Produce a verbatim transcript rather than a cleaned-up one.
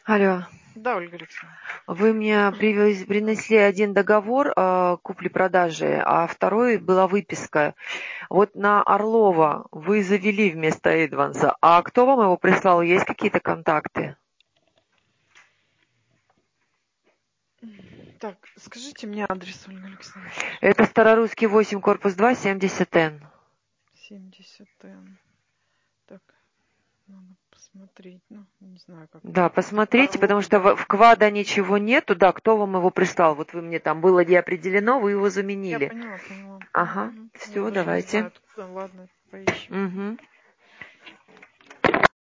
Алло. Да, Ольга Алексеевна. Вы мне привез- принесли один договор э, купли-продажи, а второй была выписка. Вот на Орлова вы завели вместо Эдванса, а кто вам его прислал? Есть какие-то контакты? Так, скажите мне адрес, Ольга Алексеевна. Это Старорусский восемь, корпус два, семьдесят Н. семьдесят Н. Так, надо посмотреть. Ну, не знаю, как Да, посмотрите, потому Орлов, что да. в в КВАДа ничего нету. Да, кто вам его прислал? Вот вы мне там было не определено, вы его Я заменили. поняла, поняла. Ага, Мгм. Я все, даже не давайте. знаю, откуда. Ладно, поищем. Угу.